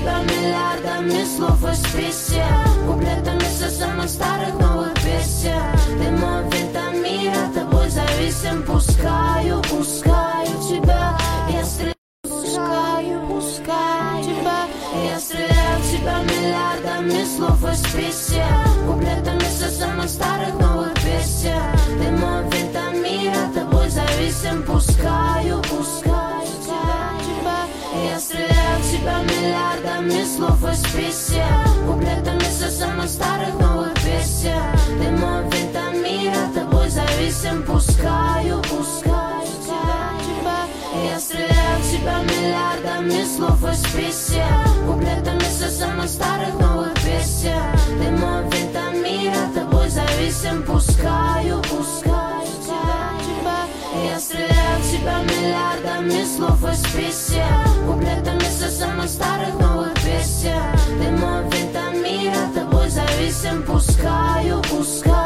тебя миллиардами слов и списия, куплетами со самых старых новых песен. Ты мой витамин, от тобой зависим. Пускаю тебя, я стреляю. Пускаю тебя, я стреляю в тебя миллиардами слов и списия, куплетами со самых старых новых песен. Ты мой витамин, от тобой зависим. Пускаю тебя, я стреляю в тебя миллиардами слов и списия, куплетами со самых старых новых песен. Ты мой витамин, от тобой зависим. Пускаю тебя, я стреляю в тебя миллиардами слов и списия, куплетами со самых старых новых песен. Ты мой витамин, от тобой зависим. Пускаю тебя, я стреляю в тебя миллиардами слов и списия, куплетами со самых старых новых песен. Ты мой витамин, от тобой зависим. Пускаю